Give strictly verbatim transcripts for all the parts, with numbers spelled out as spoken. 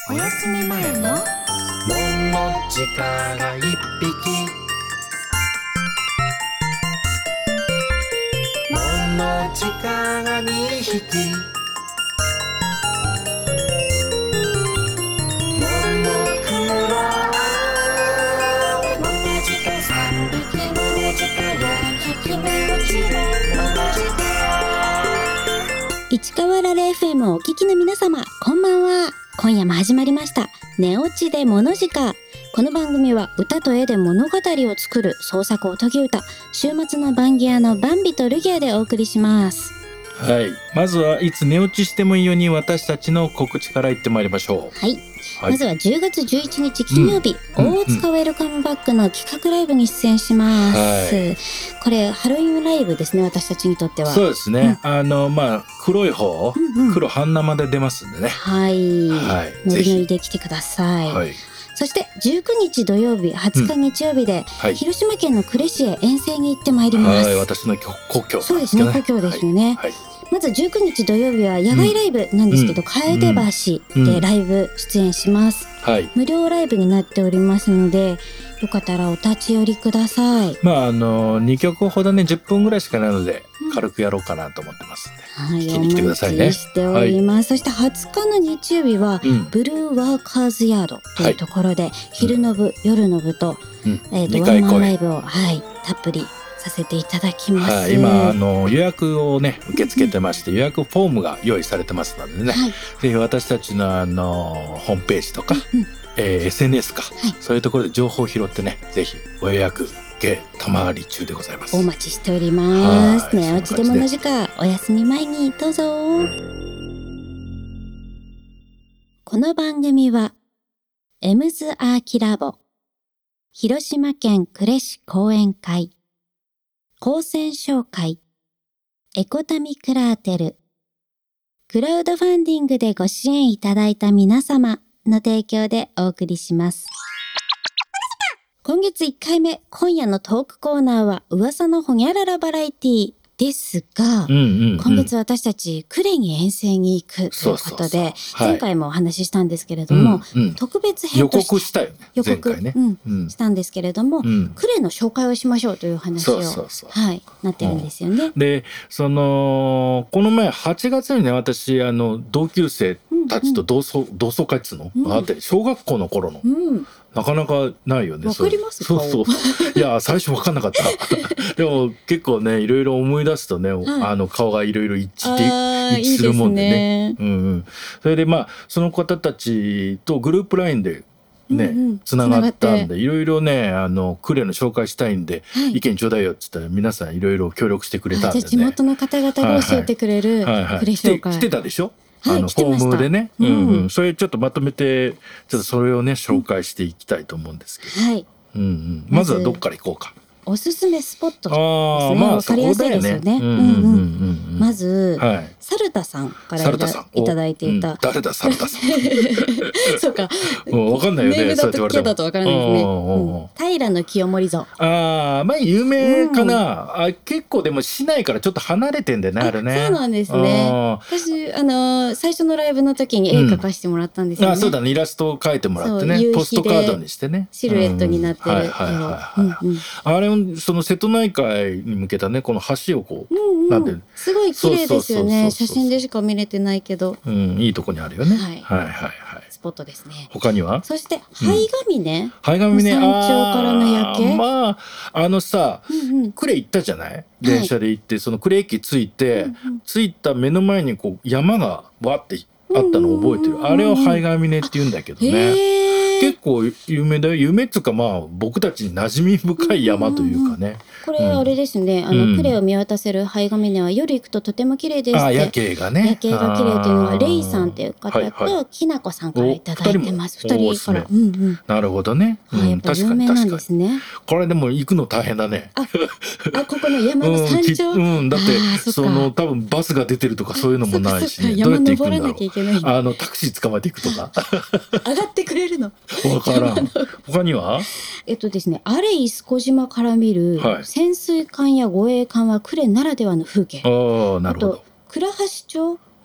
お休み前のももちから一匹、ももちから二匹、ももくろももちか三匹、ももちか四匹、ももちももちか。 市川ラレ エフエム をお聞きの皆様、こんばんは。今夜も始まりました寝落ちで物時間。この番組は歌と絵で物語を作る創作おとぎ歌、週末のバンギアのバンビとルギアでお送りします。 はい、まずはいつ寝落ちしてもいいように私たちの告知からいってまいりましょう。 はい、 はい、 まずはじゅうがつじゅういちにち金曜日、うん、大塚ウェルカムバックの企画ライブに出演します、はい、これハロウィンライブですね、私たちにとっては。 そうですね、うん、あのまあ黒い方、うんうん、黒半生で出ますんでね。 はい、はい、ノリノリで来てください。はい、そしてじゅうくにち土曜日、はつか日曜日で、うんはい、広島県の呉市へ遠征に行ってまいります。 はい、私の故郷、ね、 そうですね、故郷ですよね。はいはい、まずじゅうくにち土曜日は野外ライブなんですけど、うん、楓橋でライブ出演します、うんはい、無料ライブになっておりますので、よかったらお立ち寄りください。 まああのにきょくほどね、じゅっぷんぐらいしかないので、うん、軽くやろうかなと思ってますんで、はい、聞きに来てくださいね。 お待ちしております、はい、そしてはつかの日曜日は、うん、ブルーワーカーズヤードというところで、はい、昼の部、うん、夜の部と、うん、えー、とワンマンライブを、はい、たっぷりさせていただきます、はい、 今あの予約をね受け付けてまして、うん、予約フォームが用意されてますのでね、はい、ぜひ私たちのあのホームページとか、うんえー、エスエヌエス か、はい、そういうところで情報を拾ってね、ぜひご予約受けたまわり中でございます。 お待ちしておりますね。おうちでもの時間、お休み前にどうぞ。この番組はエムズアーキラボ、広島県呉市講演会、高専商会、エコタミクラーテル、クラウドファンディングでご支援いただいた皆様の提供でお送りします。今月いっかいめ、今夜のトークコーナーは噂のホニャララバラエティですが、うんうんうん、今月私たち呉に遠征に行くということで、そうそうそう、はい、前回もお話ししたんですけれども、うんうん、特別編として予告したよね、 予告、 前回ね、 うんうん、したんですけれども、うん、呉の紹介をしましょうという話を、そうそうそう、はい、なってるんですよね、うん、 でそのこの前はちがつにね、私あの同級生たちと同窓、うんうん、同窓会っつうの、うん、あって小学校の頃の、うんなかなかないよね。 わかりますか？ そうそういや最初わかんなかったでも結構ね、いろいろ思い出すとね、はい、あの顔がいろいろ一致で一致するもんでね。いいですね、うんうん、それでまあその方たちとグループラインでね、うんうん、つながったんで、いろいろね、あの呉の紹介したいんで、はい、意見ちょうだいよっつったら皆さんいろいろ協力してくれたんでね。 じゃあ地元の方々が教えてくれる呉紹介、はいはい、 来て、来てたでしょ、はい、あのフォームでね、うんうん、それちょっとまとめてちょっとそれをね紹介していきたいと思うんですけど、はい、うんうん、まずはどっから行こうか。 おすすめスポットですね。あ、まあ、わかりやすいですよね。うんうんうんうん、まず、はい、サルタさんからいた、いただいていた、 うん、誰だサルタさんそうか、 もうわかんないよね、 ネームだとだとわからないですね、うん、平の清盛像、 ああ、まあ有名かな、うん、あ結構でも市内からちょっと離れてんだよね、あれね。 そうなんですね。私あの最初のライブの時に絵描かしてもらったんですよね、 うん、あ、そうだね、イラストを描いてもらってね、ポストカードにしてね、 シルエットになってる絵を、 あれその瀬戸内海に向けたね、この橋をこう、うんうん、なんてすごい綺麗ですよね。写真でしか見れてないけど、 うん、いいとこにあるよね、はい、はいはいはい、 スポットですね。 他には、 そして灰ヶ峰、 灰ヶ峰、 山頂からの夜景、 まああのさ、うんうん、呉行ったじゃない、電車で行って、はい、その呉駅着いて、うんうん、着いた目の前にこう山がわってあったのを覚えてる、あれを灰ヶ峰って言うんだけどね、結構有名だよ。有名っつうか、まあ僕たちに馴染み深い山というかね、うんうんうん、 これあれですね、あの呉を見渡せる灰ヶ峰は夜行くととても綺麗ですって。 あ、夜景がね、 夜景が綺麗というのはレイさんっていう方ときなこさんからいただいてます。ふたりから、うんうん、 なるほどね、 うん、やっぱ有名なんですね。 これでも行くの大変だね。 ああ、ここの山の山頂、 うんうん、だってその多分バスが出てるとかそういうのもないし、ね、 どうやって行くんだろう。山登らなきゃいけない。 あのタクシー捕まえていくとか上がってくれるのわからん。他にはえっとですね、アレイス小島から見る潜水艦や護衛艦は呉ならではの風景、 はい、あ、なるほど。 あと倉橋町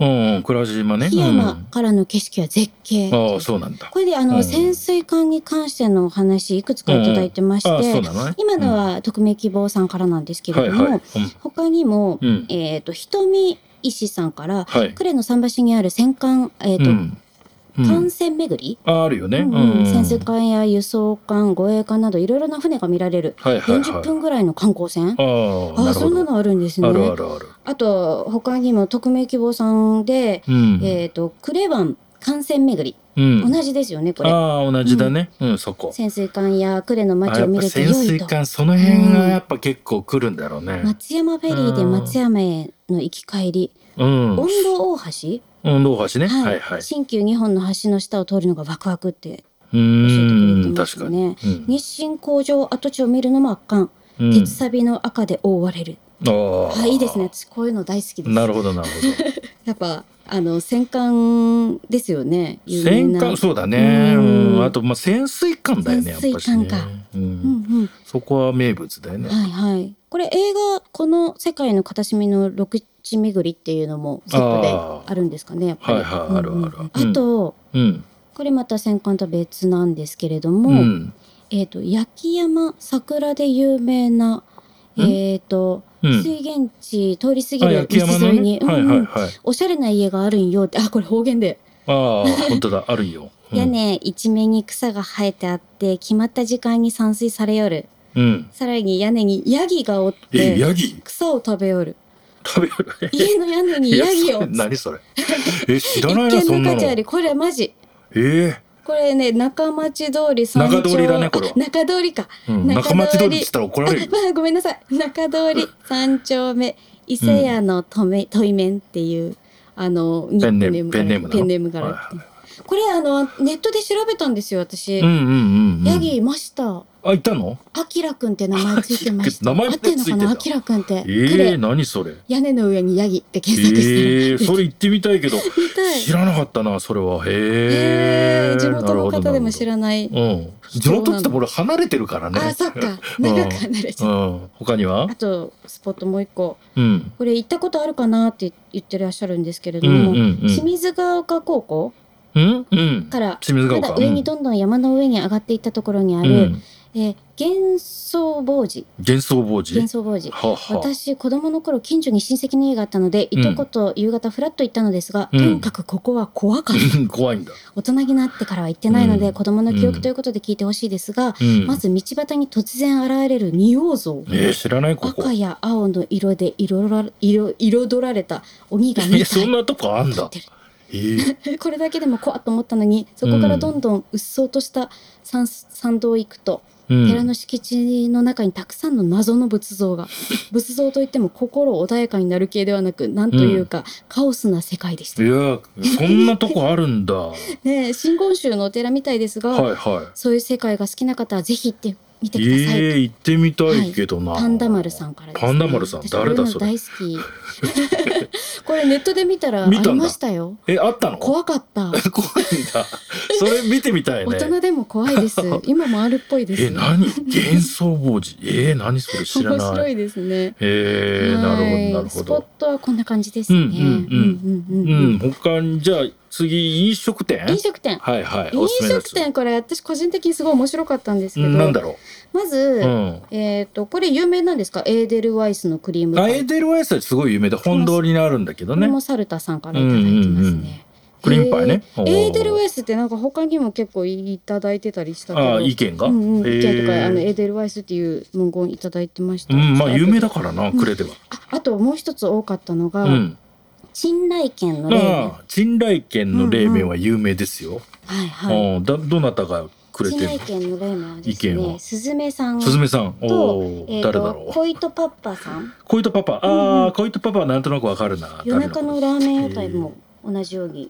うんうん、倉島ね。 檜山からの景色は絶景。 うん、ああ、そうなんだ。 これであの、 うん潜水艦に関してのお話いくつかいただいてまして、 うんうん、ああ、そうなのね。 今のは匿名希望さんからなんですけれども、 はいはい、うん、 他にも、 うん、 えっ、と瞳石さんから、 はい、 呉の桟橋にある戦艦、えっ、と、 うんうん、 艦船巡り、 あ、あるよね、 うんうん、潜水艦や輸送艦、護衛艦などいろいろな船が見られる、 はいはいはい、 よんじゅっぷんぐらいの観光船。 ああ、 あ、そんなのあるんですね。 あるあるある。 あと他にも匿名希望さんで、うん、えっ、と呉湾艦船巡り、うん、同じですよねこれ。 ああ、同じだね、うん、うん、そこ。 潜水艦や呉の街を見ると良いと。 潜水艦その辺がやっぱ結構来るんだろうね。 うん、松山フェリーで松山への行き帰り、うん、温度大橋、温度大橋ね、はい、はいはい。新旧にほんの橋の下を通るのがワクワクって教えてくれてますよね。うん、日清工場跡地を見るのも圧巻、うん、鉄サビの赤で覆われる。ああ、いいですね。私こういうの大好きです。 なるほどなるほど。 やっぱあの戦艦ですよね。 戦艦、そうだね。うん、あとまあ潜水艦だよね。 潜水艦か。 やっぱしね、うんうんうん、そこは名物だよね。 はいはい。これ映画この世界の片隅の六地巡りっていうのもセットであるんですかね。やっぱり。はいはい、うんうん、あるある。あと、うん、これまた戦艦と別なんですけれども、うん、えっ、ー、と焼山桜で有名な、えっ、ー、と、うん、水源地通り過ぎる道沿いに、ね、はいはいはい、おしゃれな家があるんよって、あ、これ方言で。 ああ、本当だ、あるよ。 うん、屋根一面に草が生えてあって、決まった時間に散水されよる。うん、さらに屋根にヤギがおって、ヤギ草を食べよる。 食べよる。 家の屋根にヤギを。 何それ。え、知らないな、そんなの。一見の価値あり、 これマジ。 えーこれね、中町通り三丁中通りだねこれは。 中通りか、 うん、中町通りって言ったら怒られる。 ごめんなさい。中通り三丁目伊勢屋のとめ、といめんっていうあのペンネームペンネームペンネームがある、はいはい、これあのネットで調べたんですよ私。 うんうんうんうん、 ヤギいました。 あ、いたの？ あきらくんって名前ついてました。 名前ついてるのかな？ あきらくんって。 えー、何それ？ 屋根の上にヤギって検索してる。 えー、それ行ってみたいけど知らなかったなそれは。へえ。 地元の方でも知らない。 うん。地元って言っても俺離れてるからね。 あ、そっか。長く離れちゃう。 うんうん、他には？ あとスポットもう一個。うん、これ行ったことあるかなって言ってらっしゃるんですけれども、うんうんうん、清水ヶ丘高校、うんうん、からまだ上にどんどん山の上に上がっていったところにある、うんえー、幻想坊寺。 幻想坊寺。 幻想坊寺。はは私子供の頃近所に親戚の家があったので、うん、いとこと夕方フラッと行ったのですが、うん、とにかくここは怖かった。 怖いんだ。 大人になってからは行ってないので、うん、子供の記憶ということで聞いてほしいですが、うん、まず道端に突然現れる仁王像。 えー、知らないここ。 赤や青の色で彩ら彩彩られた鬼がにたい。 え、そんなとこあんだ。えー、 これだけでも怖っと思ったのに、そこからどんどんうっそうとした参参道を行くと、うん、寺の敷地の中にたくさんの謎の仏像が仏像といっても心穏やかになる系ではなく、なんというか、うん、カオスな世界でした。 いや、そんなとこあるんだ。 ねえ、真言宗のお寺みたいですが、はいはい、そういう世界が好きな方はぜひ行って見てください。 えー、行ってみたいけどな、はい、 パンダ丸さんからですね。 パンダ丸さん誰だそれ。 大好き。これネットで見たらありましたよ。 え、あったの？ 怖かった。 怖いんだ。それ見てみたいね。 大人でも怖いです。今もあるっぽいです。 え、何？幻想坊寺。えー、何それ知らない。 面白いですね。 えー、なるほどなるほど。 スポットはこんな感じですね。うんうんうんうんうん。他にじゃあ次飲食店？飲食店。 はいはい。 飲食店これ私個人的にすごい面白かったんですけど。 なんだろう。 まず、うん、えっ、ー、とこれ有名なんですか？エーデルワイスのクリームパイ。 あ、エーデルワイスはすごい有名で本通りにあるんだけどね。 これもサルタさんからいただいてますね。うんうんうん、 クリームパイね。 エーデルワイスってなんか他にも結構いただいてたりしたけど。 あ、意見が？ うんうん、意見とかあのエーデルワイスっていう文言いただいてました。 うん、まあ有名だからな、クレでは。 あ, あともう一つ多かったのが。うん珍来軒の冷麺。 珍来軒の冷麺は有名ですよ。うんうん、はいはい。だどなたがくれてるの？珍来軒の冷麺はですね、すずめさんすずめさんと、えー、誰だろう。小糸パッパさん。 小糸パッパ、ああ、小糸パッパはなんとなくわかるな。 夜中のラーメン屋台も同じように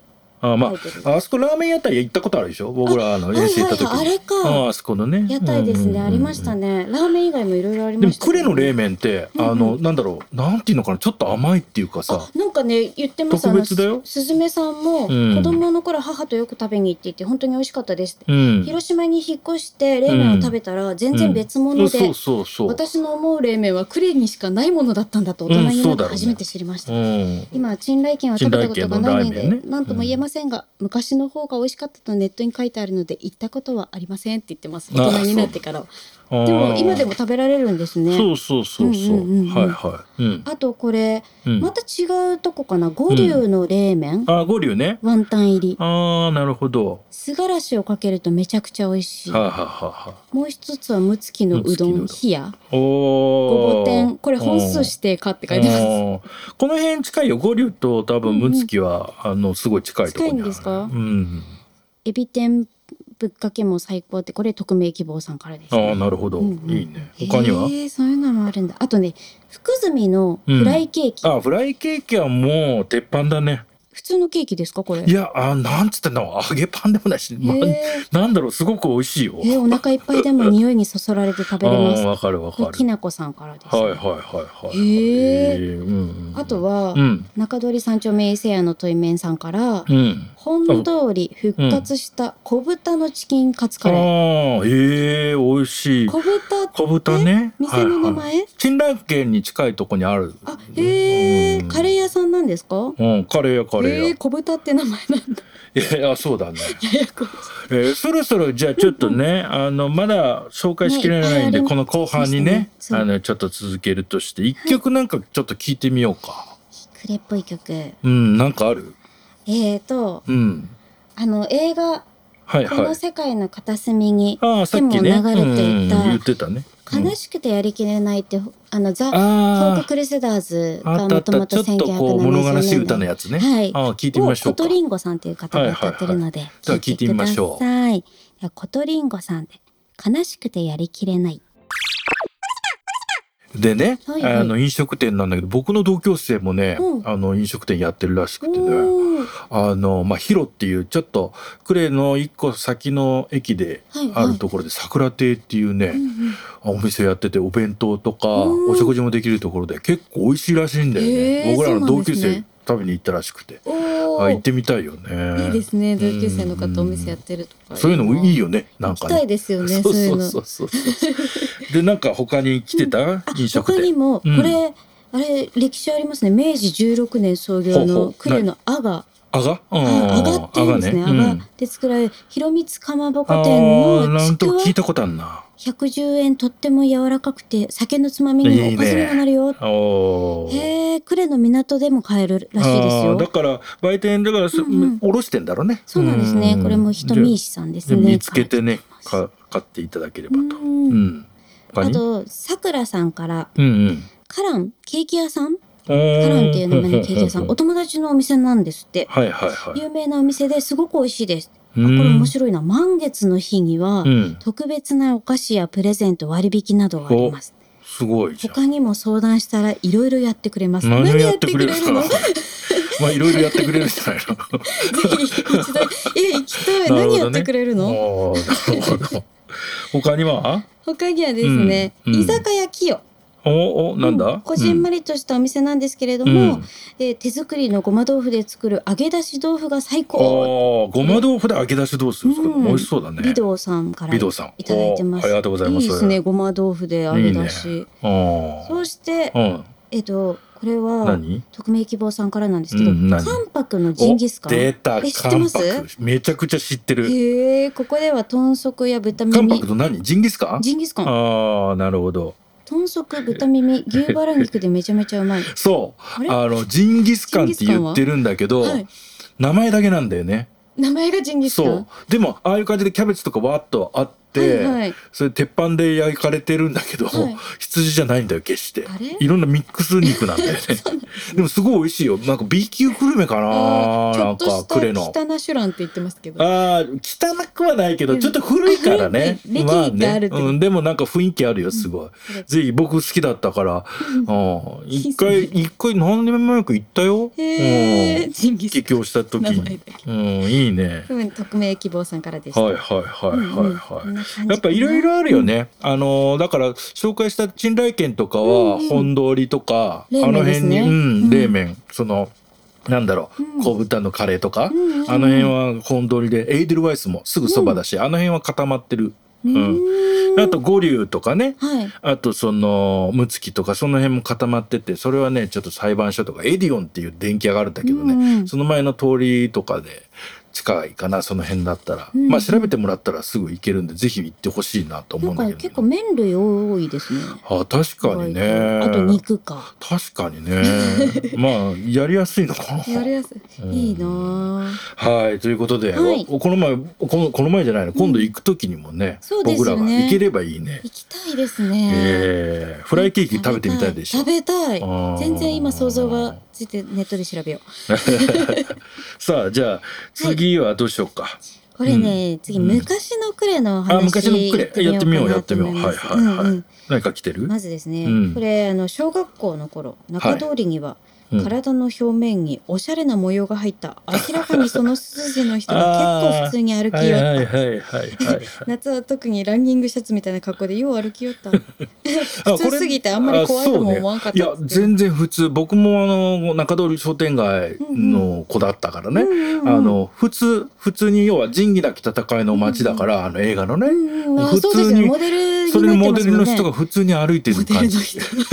あま書いてるああそこラーメン屋台行ったことあるでしょ。僕らあの遠征行った時に、 はいはいはいあれかああそこのね屋台ですね、 うんうんうんうんありましたね。ラーメン以外もいろいろありでもましたけどね、 呉の冷麺ってうんうんあの、なんだろうなんていうのかなちょっと甘いっていうかさあなんかね言ってます特別だよあのすすずめさんも、 うん子供の頃母とよく食べに行っていて本当に美味しかったですって、 うん広島に引っ越して冷麺を食べたら全然別物で、 そうそうそう私の思う冷麺は呉にしかないものだったんだと大人になってうんそうだろうね初めて知りました、 うん今陳来軒は食べたことがないので陳来軒のラーメンね何とも言えませんが、昔の方が美味しかったとネットに書いてあるので行ったことはありませんって言ってます。大人になってからはでも今でも食べられるんですね。 そうそうそうそう、 うんうんうんうんはいはい、うんあとこれ、 うんまた違うとこかな五竜の冷麺、 あ五竜ねワンタン入りああなるほど酢がらしをかけるとめちゃくちゃ美味しい、 はあ、はあはあはもう一つはむつきのうどんむつき冷やあ、おごぼお天これ本数指定かって書いてます。 すこの辺近いよ五竜と多分むつきは、あのすごい近いところにある近いんですかうんエビ天ぶっかけも最高ってこれ匿名希望さんからです、 あね、 あなるほど、 うんうんいいね他には、 へえそういうのもあるんだ。あとね福住のフライケーキ、 あフライケーキはもう鉄板だね。 普通のケーキですかこれ。 いやあなんつってんの揚げパンでもないし、まへえなんだろうすごく美味しいよ。 えーお腹いっぱいでも匂いにそそられて食べれます。 あーわかるわかる。 きなこさんからです、ね。 はいはいはいはい。 へえーうんうん、 あとは、 うん中通り三丁目伊勢屋のトイメンさんから、 うん。 本通り復活した小豚のチキンカツカレー。 ああええ美味しい。 小豚って小豚ね。 店の名前、 はいはい、陳来軒に近いとこにある。 あへえ、 うんカレー屋さんなんですか。 うんカレーやカレーや。 へえ小豚って名前なんだ。 いやそうだね。 ややこしいえー、そろそろじゃあちょっとね、あのまだ紹介しきれないんで、 ねいっぱいありこの後半にねそうあのちょっと続けるとして一曲なんかちょっと聞いてみようか。 クレっぽい曲。 うんなんかある。 えーとうんあの映画はいこのはい。 世界の片隅にああさでも流っきねれていた、 うん言ってたね。うん悲しくてやりきれないってあのザ・フォーあク・クルセダーズああがったあったちょもともとっとこう物悲しい歌のややつね。 はいああ聞いてみましょうか。 コトリンゴさんという方が歌ってるので、 じゃあ聞いてみましょう聞いてください。ではコトリンゴさんで悲しくてやりきれない。 でね、 はいはいあの飲食店なんだけど僕の同級生もね、 うんあの飲食店やってるらしくてね。 おーあのまあヒロっていうちょっと呉の一個先の駅ではいはいあるところで桜亭っていうね、 うんうんお店やっててお弁当とかうんお食事もできるところで結構美味しいらしいんだよね。 へー僕らの同級生そうなんですね食べに行ったらしくて、 おーあ行ってみたいよね。 いいですね。同級生のうん方お店やってるとか。 そういうのもいいよね。なんか行きたいね。 ですよね。 そそうういうの。 そうそうそう。でなんか他に来てた、 あ飲食店。 他にもこうんれ、あれ歴史ありますね。明治じゅうろくねん創業ほうほのう呉の阿賀。 あが？ あ阿賀って言うんですね。阿あがね。 賀で作られる広光かまぼこあ店ーのちくわなんと聞いたことあるな。 ひゃくじゅうえんとっても柔らかくて酒のつまみにもおかずにもなるよ。 おーへえ、呉の港でも買えるらしいですよあーだ。から売店だからす、 うんうんおろしてんだろうね。 そうなんですね。 うんこれもひとみいしさんですでね。 見つけてね書いか買っていただければと。 ううんん。他にあとさくらさんからうんうん。 カランケーキ屋さん、 カカランっていう名前のケーキ屋さん、お友達のお店なんですって。 はいはいはい。 有名なお店ですごく美味しいです。あ、こうんれ面白いな。満月の日にはうん。 特別なお菓子やプレゼント割引などがあります。 すごいじゃん。 他にも相談したらいろいろやってくれます。 何をやってくれるの？ 何やってくれるまあいろいろやってくれるんじゃないの。 の？ぜひ一度、え、行きたい。 なるほどね何やってくれるの？ おーなるほど。他には？ 他にはですね、 うんうん居酒屋清。 おおなんだ？ うんこじんまりとしたお店なんですけれども、 うんえー手作りのごま豆腐で作る揚げ出し豆腐が最あ高。 あ、ごま豆腐で揚げ出しどうするんですか。 うん美味しそうだね。 美道さんからい美道さん。 ただいてます。 おーありがとうございます。 いいですね。ごま豆腐で揚げ出し。 いいねあそして、 あ。うん。 えっとこれは何？ 匿名希望さんからなんですけど、 うん何関白のジンギスカン。 お出たえ知ってます関白めちゃくちゃ知ってる。 へえ、ここでは豚足や豚関耳白と何？ジンギスカン？ ジンギスカン、 ああ、なるほど。 豚足、豚耳、牛バラ肉でめちゃめちゃうまい。 そう。 あれあのジンギスカンって言ってるんだけど、 はい、 名前だけなんだよね。 名前がジンギスカン。 そう。でもああいう感じでキャベツとかわーっとあって、 はいはい、 それ鉄板で焼かれてるんだけど、 はい、 羊じゃないんだよ決して。 あれいろんなミックス肉なんだよねでもすごい美味しいよ。なんか B 級グルメかな、なんかクレのちょっとした北ナシュランって言ってますけど、 あー汚くはないけどちょっと古いからね、 歴まあがあるって、 ね、うん、でもなんか雰囲気あるよすごい、うん、ぜひ僕好きだったから一回一回何年前か行ったよ、 へー、 うん、帰郷した時に、うん、いいね。 匿名希望さんからでした。 はいはいはいはいはい、うんうん、やっぱいろいろあるよね、うん、あのだから紹介した珍来軒とかは本通りとか、うんうん、あの辺に、うん、冷麺、そのなんだろう、うん、小豚のカレーとか、うんうんうん、あの辺は本通りで、エイデルワイスもすぐそばだし、うん、あの辺は固まってる。うん、あと五竜とかね、はい、あとその六月とかその辺も固まってて、それはねちょっと裁判所とかエディオンっていう電気屋があるんだけどね、うんうん、その前の通りとかで近いかな、その辺だったら、うんうん、まあ調べてもらったらすぐ行けるんでぜひ行ってほしいなと思うんだけど、ね、 結構麺類多いですね。 あ、確かにね。 あと肉か。 確かにねまあやりやすいのかな。 やりやすい、うん、いいな。 はい、ということで、はい、この前このこの前じゃないの、今度行く時にもね、うん、僕らが行ければいいね。 行きたいですね、 えー、フライケーキ食べてみたいでしょ。 食べたい、食べたい。全然今想像がついてネットで調べようさあじゃあ次はどうしようか。 これね、うん、次昔のクレの話、うん、 あ、昔のクレやってみようやってみよう。はいはいはい、うんうん、何か来てる。 まずですね、うん、これあの小学校の頃中通りには、はい、体の表面におしゃれな模様が入った明らかにその筋の人が結構普通に歩き寄った夏は特にランニングシャツみたいな格好でよう歩き寄った普通すぎてあんまり怖いとも思わんかった、ね、 いや全然普通。僕もあの中通り商店街の子だったからね、うんうんうん、あの普通普通に要は仁義なき戦いの街だから、うんうん、あの映画のね、うんうん、普通に、ね、それのモデルの人が普通に歩いてる感じ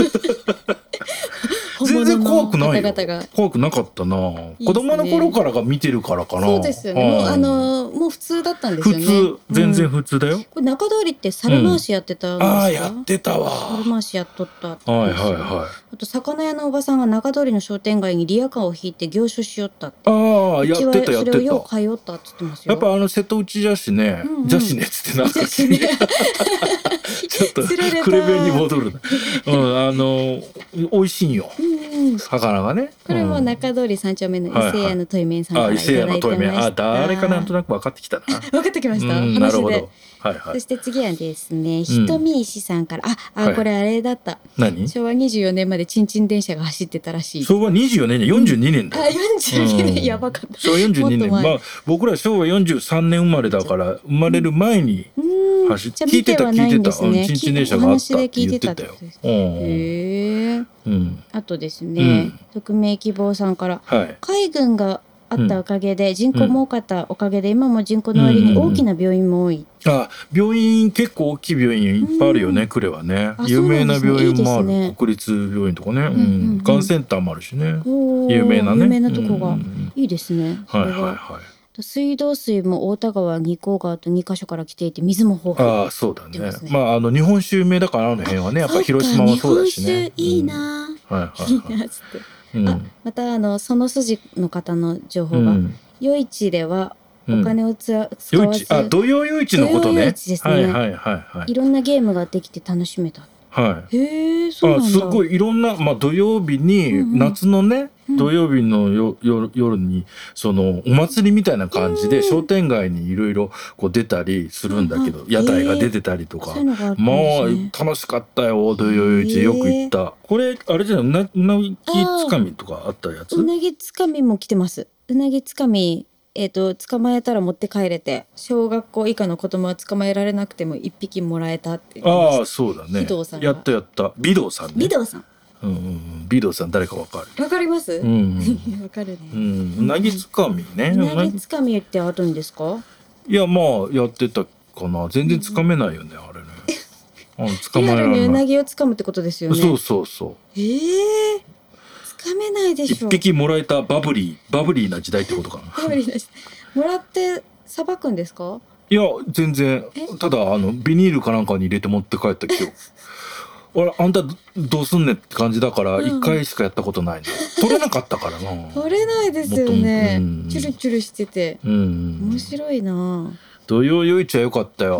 全然怖くないよ。怖くなかったな。いいね、子供の頃からが見てるからかな。 そうですよね。もうあのもう普通だったんですよね。 普通、全然普通だよ。うん、 これ中通りって猿回しやってたんですか。うん、 ああやってたわ。 猿回しやっとったって。 はいはいはい。 あと魚屋のおばさんが中通りの商店街にリヤカーを引いて行所しよったって。 ああやってたやってた。それをよく通ったって言ってますよ。 やっぱあの瀬戸内じゃしね、うんうん、じゃしねっつってなかった。ちょっとクレベに戻るな。うん、あの美味しいよ。うんうん、魚がね。 これも中通り三丁目の伊勢屋のトイメンさんからいただいてました。 あ、伊勢屋のトイメン。あ、誰かなんとなく分かってきたな。 分かってきました。うん、 なるほど。はいはい、 そして次はですね、ひとみ石さんから、ああ、はい、これあれだった。 何？ 昭和にじゅうよねんまでちんちん電車が走ってたらしい。 昭和にじゅうよねんでよんじゅうにねんだよ。 うん、あ、よんじゅうにねん、うん、やばかった。 昭和よんじゅうにねん、まあ僕ら昭和よんじゅうさんねん生まれだから生まれる前に走って、聞いてた聞いてた、うん、ちんちん電車があったって言ってたよ。 へえ。うん、あとですね、うん、匿名希望さんから、はい、海軍があったおかげで、うん、人口も多かったおかげで、今も人口の割に大きな病院も多い、 うんうん、あ、病院結構大きい病院いっぱいあるよね、うん、呉はね。有名な病院もある、いいね、国立病院とかね、うんうんうん、がんセンターもあるしね、有名なね、 有名なとこが、うんうん、いいですね。 はいはいはい。 水道水も太田川、二甲川とにカ所から来ていて水も豊富。 ああ、そうだね。まああの日本酒有名だからあの辺はね、やっぱり広島もそうだしね。 いいな、 うん、はいはいはい。いいなつって。 うん、あ、またあのその筋の方の情報が、うん、夜市ではお金をつ、うん、使わず、 あ、土曜夜市のことね。 ですね、 はいはいはいはい。 いろんなゲームができて楽しめた。 はい。 へえ、そうなんだ。 あ、すごいいろんな、まあ土曜日に、うんうん、夏のね、土曜日のよよ夜にそのお祭りみたいな感じで商店街にいろいろこう出たりするんだけど、屋台が出てたりとか、まあ楽しかったよ。土曜夜市よく行った。これあれじゃない、うな、うなぎつかみとかあったやつ。 うなぎつかみも来てます。うなぎつかみ、えーと、捕まえたら持って帰れて、小学校以下の子供は捕まえられなくても一匹もらえたって言ってました。 ああ、そうだね。やったやった。美道さんね。 美道さん。 うんうん、美道さん誰かわかる？ わかります？うん、わかるね。 うん、うなぎつかみね。 うなぎつかみってあるんですか？ いや、まあやってたかな。全然つかめないよね、あれね。あ、捕まえられない。 リアルにうなぎをつかむってことですよね。 そうそうそう。 ええー、つかめないでしょ。 一匹もらえたバブリーバブリーな時代ってことかな。 バブリーな時代。もらってさばくんですか？ いや全然。ただあのビニールかなんかに入れて持って帰ったけど。俺あんたどうすんねんって感じだから一回しかやったことないの、うん、取れなかったからな。 取れないですよね、うん、チュルチュルしてて、うん、面白いな。 土曜夜市は良かったよ、うん、 、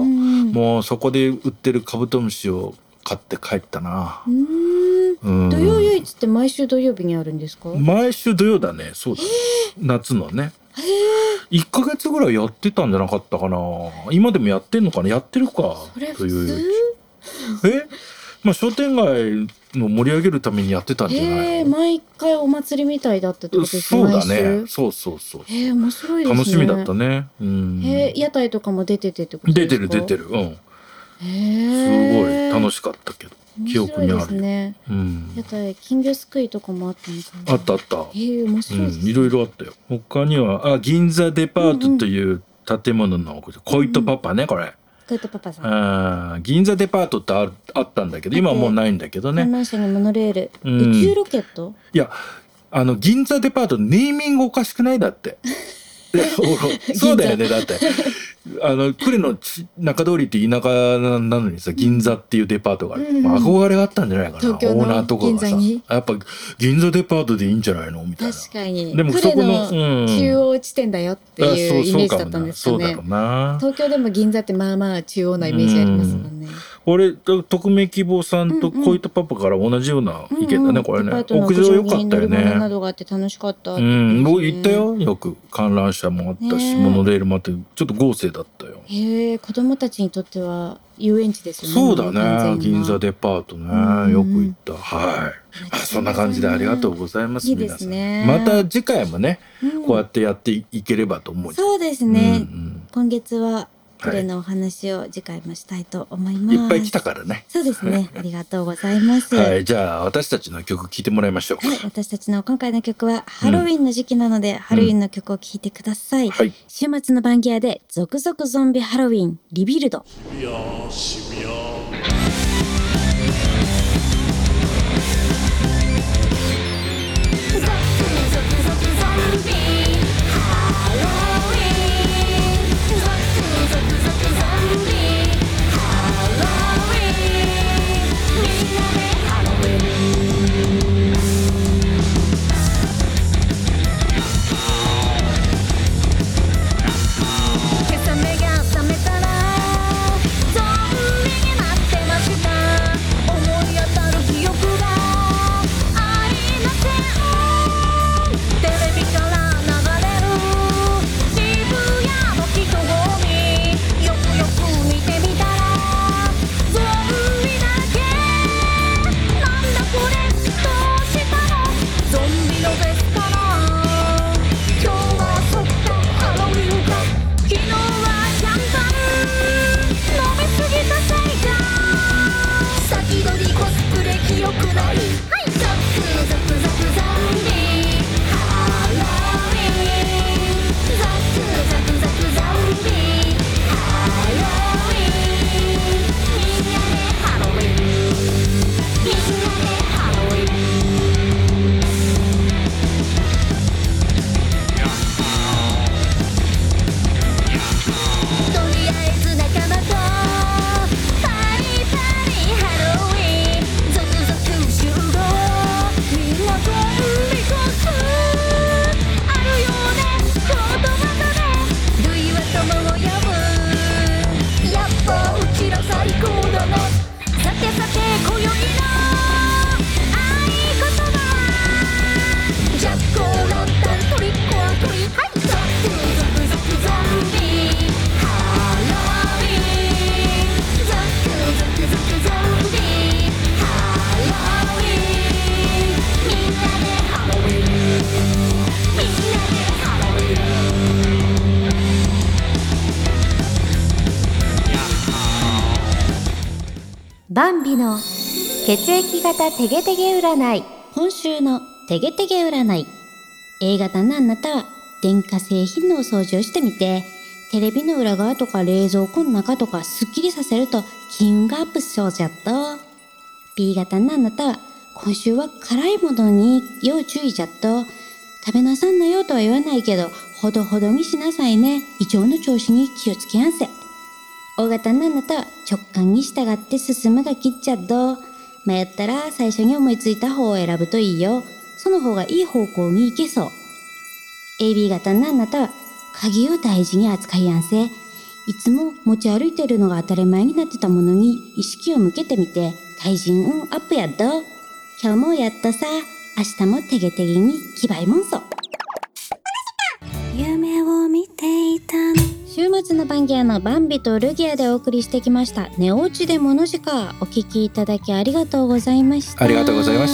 もうそこで売ってるカブトムシを買って帰ったな。 うーん、 うん土曜夜市って毎週土曜日にあるんですか？ 毎週土曜だね。そうだ、夏のね。 へいっかげつぐらいやってたんじゃなかったかな。今でもやってんのかな。やってるか。 それ土曜普夜通？ 市えまあ商店街の盛り上げるためにやってたんじゃないへー、 の。 毎回お祭りみたいだったってことですそうだ毎週ね。そうそうそう。 へー、面白いですね。 楽しみだったね。うん。 へー、屋台とかも出ててってこと出ですか？ てる出てる。うん。 へすごい楽ししかったけど。記憶にある面白いですね。 うん。 屋台金魚すくいとかもあったのかな。 あったあった。 へー、面白いですね。 うん、いろいろあったよ。他にはあ銀座デパートという建物の小糸パパね、これ。 トヨタパパさん。 あー銀座デパートってあるあったんだけど今はもうないんだけどね。 観覧車にモノレール、 うん宇宙ロケット。 いやあの銀座デパートネーミングおかしくないだって。でおそうだよね。だってあの呉のち中通りって田舎なのにさ銀座っていうデパートがある、 うんまあ憧れがあったんじゃないかな、 東京のオーナーとかがさ銀座にやっぱ銀座デパートでいいんじゃないのみたいな。 確かに。 でもそこの呉の中央地点だよってあいうイメージだったんですかねそうだろ。うな。 東京でも銀座ってまあまあ中央なイメージありますもんね。 俺と匿名希望さんと小糸パパから同じような意見だね、 うんうんこれね。 デパートの屋上良かったよ屋上に乗り物なね。 どがあって楽しかったっうて言ってん、 ましたね僕行った。よ。よく観覧車もあったし、 ねえモノレールもあってちょっと豪勢だったよ。 へえ、子供たちにとっては遊園地ですよね。 そうだ完全なね。銀座デパートうんね。よく行った。はい。あそんな感じでありがとうございます。 いいですね皆さん。また次回もね、 うんこうやってやっていければと思う。 そうですね。 うん今月は呉のお話を次回もしたいと思います。 うんいっぱい来たからね。 そうですね。ありがとうございます。 は、 はいい。 じゃあ私たちの曲聴いてもらいましょう。 私たちの今回の曲はハロウィンの時期なので、ハロウィンの曲を聴いてください。 はい。 週末のバンギアで続々ゾンビハロウィンリビルド。 いやー渋谷ゾクゾクゾクゾンビハロウィンゾクゾクゾクゾンビハロウィンみんなでハロウィン今朝目が覚めたらゾンビになってました。思い当たる記憶がありません。テレビから流れる渋谷の人混みよくよく見てみたらゾンビだけ。なんだこれどうしたのゾンビのフェスかな。今日はそっかハロウィンか。昨日はシャンパン飲みすぎたせいか。先取りコスプレ記憶ない。はいゾクゾクゾクゾンビハロウィンゾクゾクゾクゾンビハロウィンみんなでハロウィンみんなでハロウィンとりあえず仲間とパリパリハロウィンゾクゾク集合みんなゾンビコスあるよね言葉で類は友を呼ぶやっぱうちら最高だな。さてさて今宵の合言葉はジャック・オー・ランタントリック・オア・トリート。はいゾクゾクゾクゾンビハロウィンゾクゾクゾクゾンビハロウィンみんなでハロウィンみんなでハロウィンバンビの血液型テゲテゲ占い。今週のテゲテゲ占い。A 型のあなたは電化製品のお掃除をしてみて、テレビの裏側とか冷蔵庫の中とかすっきりさせると金運がアップしそうじゃっと。B 型のあなたは今週は辛いものに要注意じゃっと。食べなさんなよとは言わないけど、ほどほどにしなさいね。胃腸の調子に気をつけやんせ。O 型のあなたは直感に従って進むが切っちゃっと。迷ったら最初に思いついた方を選ぶといいよ。その方がいい方向に行けそう。エービー 型のあなたは鍵を大事に扱いやんせ。 いつも持ち歩いてるのが当たり前になってたものに意識を向けてみて、対人運アップやっど。今日もやったさ。明日もてげてげに気ばいもんそ。 夢を見ていたの。 週末の番ギアのバンビとルギアでお送りしてきました寝落ちでものじか。お聞きいただきありがとうございました。 ありがとうございました。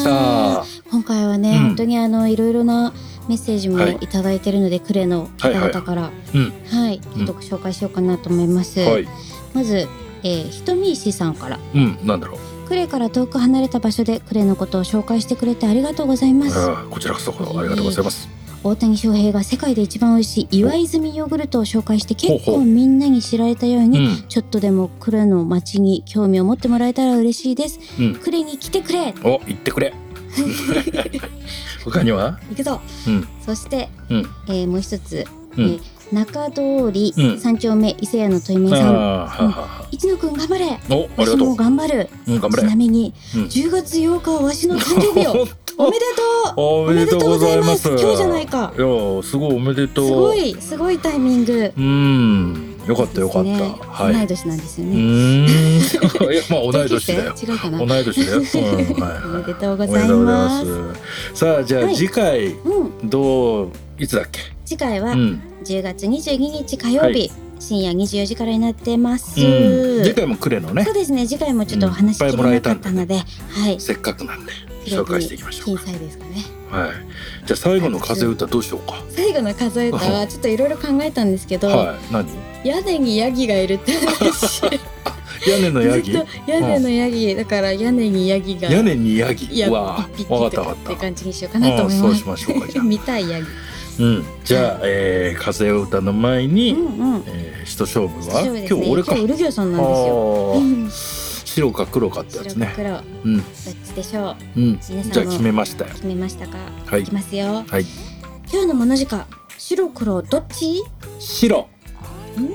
今回はね、 うん本当にあのいろいろなメッセージもはいいただいてるので、クレの方々からうんはい、ちょっとご紹介しようかなと思います。 はい。 まず、えー、ひとみいしさんから、 うんなんだろう。 クレから遠く離れた場所でクレのことを紹介してくれてありがとうございます。 あーこちらこそありがとうございます。 大谷翔平が世界で一番美味しい岩泉ヨーグルトを紹介して結ほうほう構みんなに知られたように、 うんちょっとでもクレの街に興味を持ってもらえたら嬉しいです。 うん。 クレに来てくれ。 お言ってくれ。他には？ 行くぞ。 うんそして、 うんえーもう一つ、 うんえー中通りうん三丁目伊勢屋のトイメイあーさん、 はは一野くん頑張れ。 おあり私もがとう。 頑張る。 うん頑張ちなれ。 みにうんじゅうがつようかはわしの誕生日よ。 本当おめでとう。 おめでとうございます。 今日じゃないか。 いやすごいおめでとう。 すごいすごいタイミング。 うんよかったよかった。 ですねはい。 同い年なんですようね。 ーん。いやまあ同い年だよ。 同級生違うかな。 同い年だよ。うんはいおめはい。 でとうごおめざいでとうございま。 ますす。さあじゃあはい次回うん、 どういつだっけ？ 次回はうん。 じゅうがつにじゅうににち火曜日、 は深夜にじゅうよじからになってます。 うん次回もクレのねそうですね。次回もちょっとお話しきれなかったので、はい。 せっかくなんで紹介していきましょう僅。差ですかね。 はい。じゃあ最後の風歌どうしようか。 最後の数え歌はちょっといろいろ考えたんですけど、 はい。何？ 屋根にヤギがいるって話。 屋根のヤギずっ？と屋根のヤギだから屋根にヤギが屋根にヤギ。 いやわ一匹あ、わかっとかってたわかった。 感じにしようかなと思いうんそうします。 ましょうかじゃあ。 見たいヤギ。 うん。じゃあ、えー、風歌の前に、 うんうん。 えー、一勝負はそうですね。 今日俺か。 今日ウルギョさんなんですよ。 あーうん白か黒かってやつね。 白か黒、どっうんちでしょう。 うん。 皆さんもじゃあ決めましたよ。 決めましたか。 はいいきますよ。 はい。 今日のものじか、白黒どっち？ 白。 うん。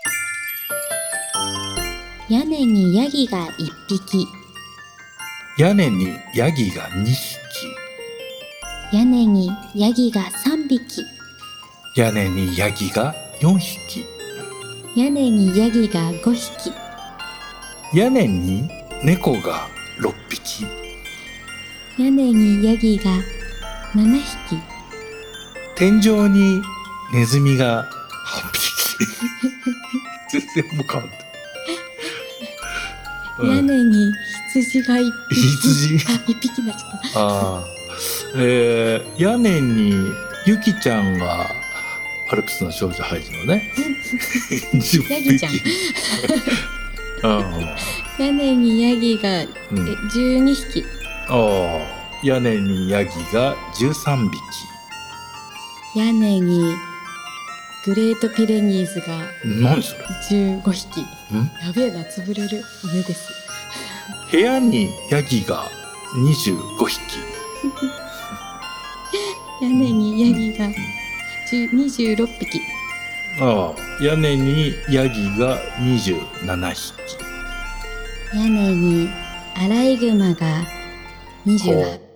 屋根にヤギが一匹、 屋根にヤギが二匹。 屋根にヤギが三匹、 屋根にヤギが四匹。 屋根にヤギが五匹、 屋根に猫が六匹。 屋根にヤギが七匹、 天井にネズミが八匹。全然もう変わって。 屋根に羊が一匹。 羊。 あ、一匹になっちゃった。 ああ、えー、屋根にゆきちゃんがアルプスの少女ハイジのね。 ヤギちゃん。 あ屋根にヤギがえーうん、 十二匹、 あー屋根にヤギが十三匹。 屋根にグレートピレニーズが何それ？ 十五匹。 ん？ やべえな、潰れる上です。 部屋にヤギが二十五匹。 屋根にヤギが二十六匹。 ああ、屋根にヤギが二十七匹。 屋根にアライグマが二十八